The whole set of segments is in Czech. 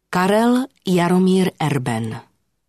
Karel Jaromír Erben.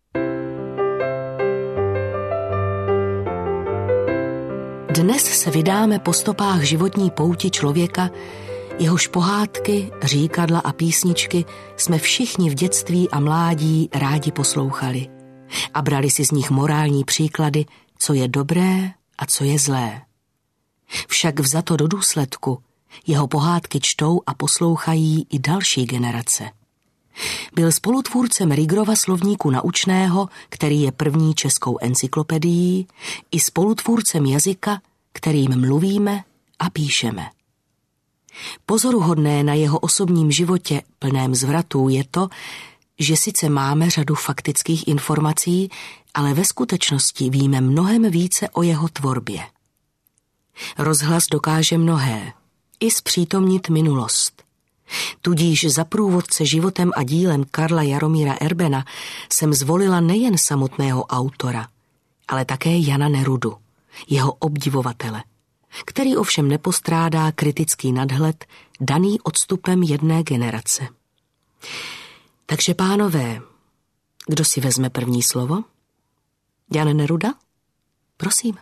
Dnes se vydáme po stopách životní pouti člověka, jehož pohádky, říkadla a písničky jsme všichni v dětství a mládí rádi poslouchali a brali si z nich morální příklady, co je dobré a co je zlé. Však vzato do důsledku jeho pohádky čtou a poslouchají i další generace. Byl spolutvůrcem Rigrova slovníku naučného, který je první českou encyklopedií, i spolutvůrcem jazyka, kterým mluvíme a píšeme. Pozoruhodné na jeho osobním životě plném zvratů je to, že sice máme řadu faktických informací, ale ve skutečnosti víme mnohem více o jeho tvorbě. Rozhlas dokáže mnohé, i zpřítomnit minulost. Tudíž za průvodce životem a dílem Karla Jaromíra Erbena jsem zvolila nejen samotného autora, ale také Jana Nerudu, jeho obdivovatele, který ovšem nepostrádá kritický nadhled daný odstupem jedné generace. Takže pánové, kdo si vezme první slovo? Jan Neruda? Prosím.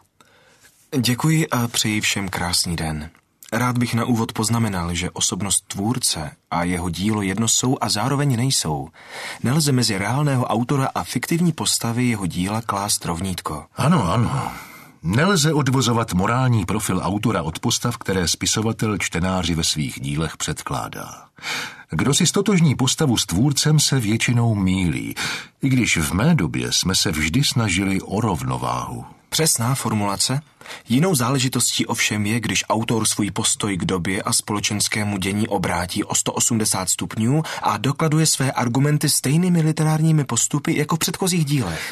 Děkuji a přeji všem krásný den. Rád bych na úvod poznamenal, že osobnost tvůrce a jeho dílo jedno jsou a zároveň nejsou. Nelze mezi reálného autora a fiktivní postavy jeho díla klást rovnítko. Ano. Nelze odvozovat morální profil autora od postav, které spisovatel čtenáři ve svých dílech předkládá. Kdo si stotožní postavu s tvůrcem, se většinou mýlí, i když v mé době jsme se vždy snažili o rovnováhu. Přesná formulace. Jinou záležitostí ovšem je, když autor svůj postoj k době a společenskému dění obrátí o 180 stupňů a dokladuje své argumenty stejnými literárními postupy jako v předchozích dílech.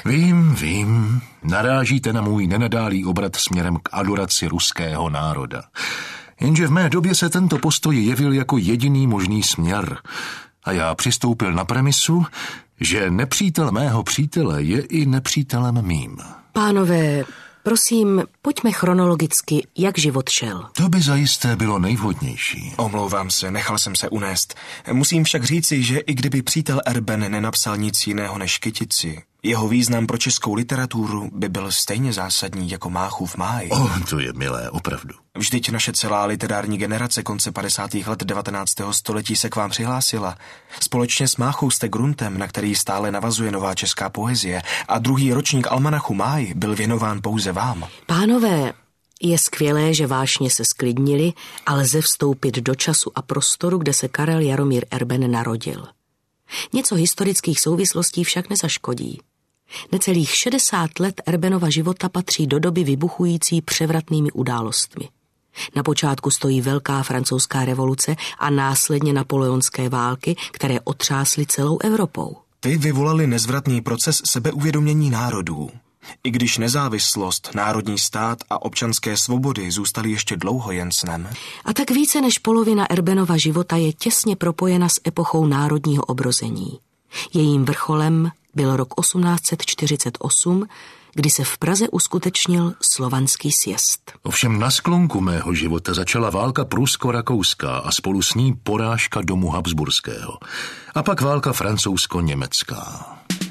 Vím. Narážíte na můj nenadálý obrat směrem k adoraci ruského národa. Jenže v mé době se tento postoj jevil jako jediný možný směr. A já přistoupil na premisu, že nepřítel mého přítele je i nepřítelem mým. Pánové, prosím, pojďme chronologicky, jak život šel. To by zajisté bylo nejvhodnější. Omlouvám se, nechal jsem se unést. Musím však říci, že i kdyby přítel Erben nenapsal nic jiného než Kytici, jeho význam pro českou literaturu by byl stejně zásadní jako Máchův máj. To je milé, opravdu. Vždyť naše celá literární generace konce 50. let 19. století se k vám přihlásila. Společně s Máchou jste gruntem, na který stále navazuje nová česká poezie, a druhý ročník almanachu Máj byl věnován pouze vám. Pánové, je skvělé, že vášně se sklidnili a lze vstoupit do času a prostoru, kde se Karel Jaromír Erben narodil. Něco historických souvislostí však nezaškodí. Necelých 60 let Erbenova života patří do doby vybuchující převratnými událostmi. Na počátku stojí Velká francouzská revoluce a následně napoleonské války, které otřásly celou Evropou. Ty vyvolali nezvratný proces sebeuvědomění národů. I když nezávislost, národní stát a občanské svobody zůstaly ještě dlouho jen snem. A tak více než polovina Erbenova života je těsně propojena s epochou národního obrození. Jejím vrcholem byl rok 1848, kdy se v Praze uskutečnil Slovanský sjezd. Ovšem na sklonku mého života začala válka prusko-rakouská a spolu s ní porážka domu Habsburského. A pak válka francouzsko-německá.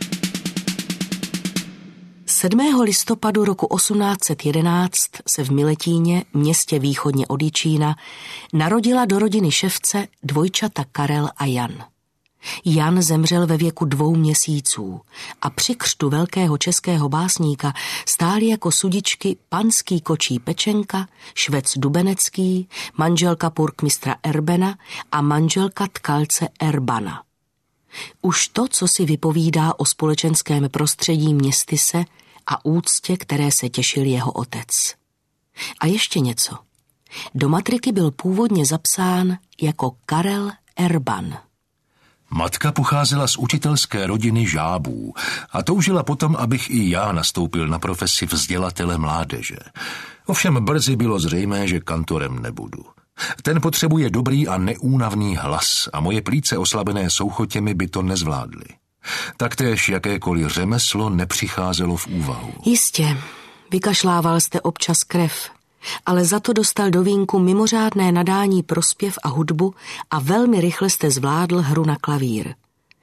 7. listopadu roku 1811 se v Miletíně, městě východně od Jičína, narodila do rodiny ševce dvojčata Karel a Jan. Jan zemřel ve věku 2 měsíců a při křtu velkého českého básníka stáli jako sudičky panský kočí Pečenka, švec Dubenecký, manželka purkmistra Erbena a manželka tkalce Erbana. Už to, co si vypovídá o společenském prostředí městyse a úctě, které se těšil jeho otec. A ještě něco. Do matriky byl původně zapsán jako Karel Erban. Matka pocházela z učitelské rodiny Žábů a toužila potom, abych i já nastoupil na profesi vzdělatele mládeže. Ovšem brzy bylo zřejmé, že kantorem nebudu. Ten potřebuje dobrý a neúnavný hlas a moje plíce oslabené souchotěmi by to nezvládly. Taktéž jakékoliv řemeslo nepřicházelo v úvahu. Jistě, vykašlával jste občas krev, ale za to dostal do vínku mimořádné nadání pro zpěv a hudbu a velmi rychle jste zvládl hru na klavír.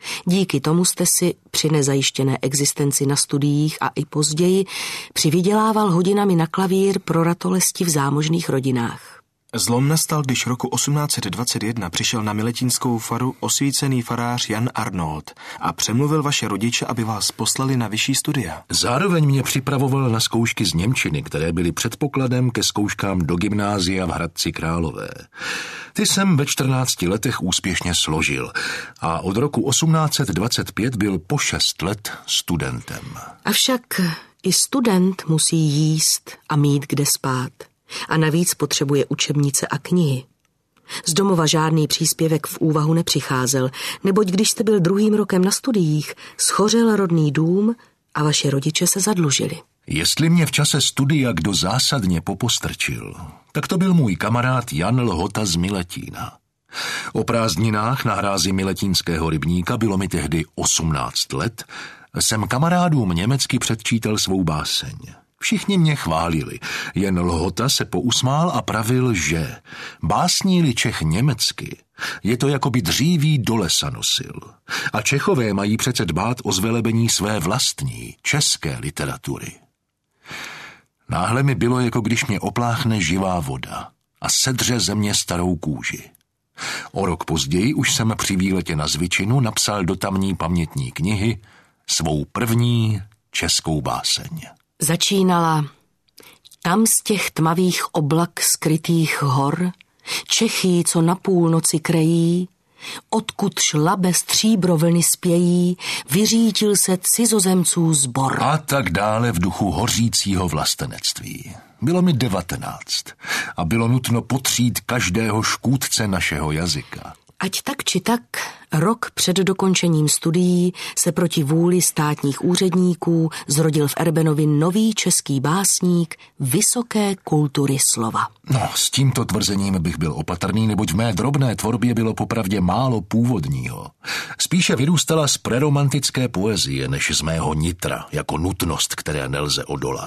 Díky tomu jste si při nezajištěné existenci na studiích a i později přivydělával hodinami na klavír pro ratolesti v zámožných rodinách. Zlom nastal, když roku 1821 přišel na miletínskou faru osvícený farář Jan Arnold a přemluvil vaše rodiče, aby vás poslali na vyšší studia. Zároveň mě připravoval na zkoušky z němčiny, které byly předpokladem ke zkouškám do gymnázia v Hradci Králové. Ty jsem ve 14 letech úspěšně složil a od roku 1825 byl po 6 let studentem. Avšak i student musí jíst a mít kde spát. A navíc potřebuje učebnice a knihy. Z domova žádný příspěvek v úvahu nepřicházel, neboť když jste byl 2. rokem na studiích, schořel rodný dům a vaši rodiče se zadlužili. Jestli mě v čase studia kdo zásadně popostrčil, tak to byl můj kamarád Jan Lhota z Miletína. O prázdninách na hrázi miletínského rybníka, bylo mi tehdy 18 let, jsem kamarádům německy předčítal svou báseň. Všichni mě chválili, jen Lhota se pousmál a pravil, že básní-li Čech německy, je to jako by dříví do lesa nosil. A Čechové mají přece dbát o zvelebení své vlastní, české literatury. Náhle mi bylo, jako když mě opláchne živá voda a sedře ze mě starou kůži. O rok později už jsem při výletě na Zvičinu napsal do tamní pamětní knihy svou první českou báseň. Začínala: tam z těch tmavých oblak skrytých hor, Čechy, co na půlnoci krejí, odkud šlabe stříbro vlny spějí, vyřítil se cizozemců sbor. A tak dále v duchu hořícího vlastenectví. Bylo mi 19 a bylo nutno potřít každého škůdce našeho jazyka. Ať tak či tak, rok před dokončením studií se proti vůli státních úředníků zrodil v Erbenovi nový český básník vysoké kultury slova. No, s tímto tvrzením bych byl opatrný, neboť v mé drobné tvorbě bylo popravdě málo původního. Spíše vyrůstala z preromantické poezie, než z mého nitra, jako nutnost, které nelze odolat.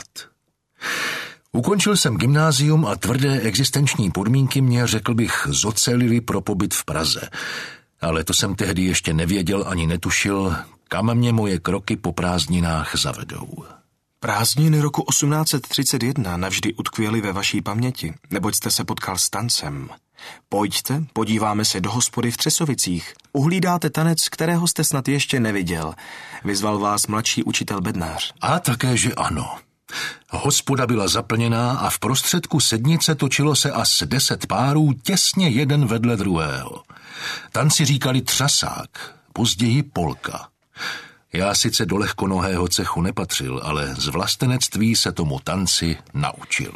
Ukončil jsem gymnázium a tvrdé existenční podmínky mě, řekl bych, zocelily pro pobyt v Praze. Ale to jsem tehdy ještě nevěděl ani netušil, kam mě moje kroky po prázdninách zavedou. Prázdniny roku 1831 navždy utkvěly ve vaší paměti, neboť jste se potkal s tancem. Pojďte, podíváme se do hospody v Třesovicích. Uhlídáte tanec, kterého jste snad ještě neviděl. Vyzval vás mladší učitel Bednář. A také, že ano. Hospoda byla zaplněná a v prostředku sednice točilo se asi 10 párů těsně jeden vedle druhého. Tanci říkali třasák, později polka. Já sice do lehkonohého cechu nepatřil, ale z vlastenectví se tomu tanci naučil.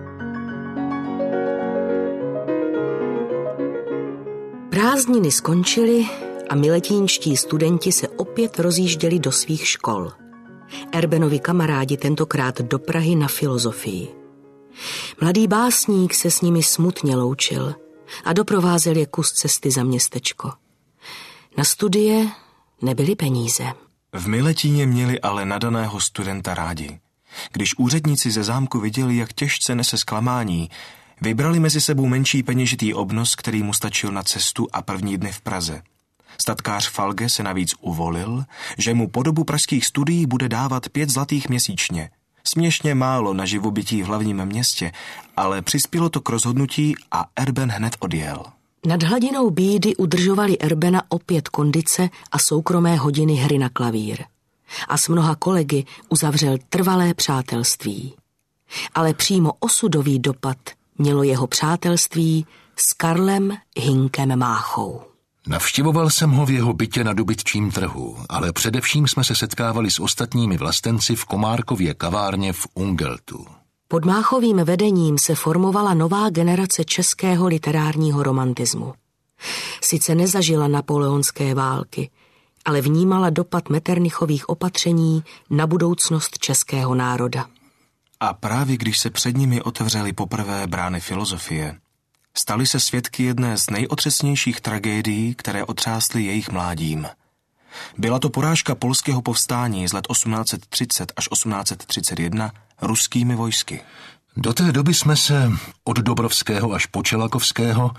Prázdniny skončily a miletínští studenti se opět rozjížděli do svých škol. Erbenovi kamarádi tentokrát do Prahy na filozofii. Mladý básník se s nimi smutně loučil a doprovázel je kus cesty za městečko. Na studie nebyly peníze. V Miletíně měli ale nadaného studenta rádi. Když úředníci ze zámku viděli, jak těžce nese zklamání, vybrali mezi sebou menší peněžitý obnos, který mu stačil na cestu a první dny v Praze. Statkář Falge se navíc uvolil, že mu po dobu pražských studií bude dávat 5 zlatých měsíčně. Směšně málo na živobytí v hlavním městě, ale přispělo to k rozhodnutí a Erben hned odjel. Nad hladinou bídy udržovali Erbena opět kondice a soukromé hodiny hry na klavír. A s mnoha kolegy uzavřel trvalé přátelství. Ale přímo osudový dopad mělo jeho přátelství s Karlem Hinkem Máchou. Navštěvoval jsem ho v jeho bytě na dobytčím trhu, ale především jsme se setkávali s ostatními vlastenci v Komárkově kavárně v Ungeltu. Pod Máchovým vedením se formovala nová generace českého literárního romantismu. Sice nezažila napoleonské války, ale vnímala dopad Metternichových opatření na budoucnost českého národa. A právě když se před nimi otevřely poprvé brány filozofie, stali se svědky jedné z nejotřesnějších tragédií, které otřásly jejich mládím. Byla to porážka polského povstání z let 1830 až 1831 ruskými vojsky. Do té doby jsme se, od Dobrovského až po Čelakovského,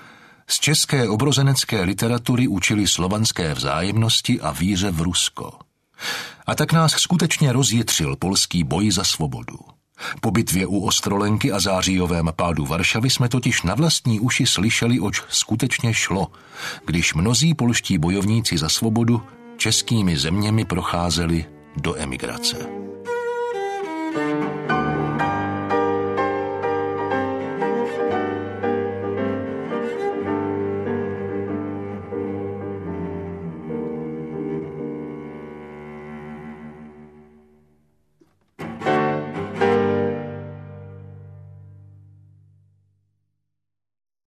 Z české obrozenecké literatury učili slovanské vzájemnosti a víře v Rusko. A tak nás skutečně rozjitřil polský boj za svobodu. Po bitvě u Ostrolenky a zářijovém pádu Varšavy jsme totiž na vlastní uši slyšeli, oč skutečně šlo, když mnozí polští bojovníci za svobodu českými zeměmi procházeli do emigrace.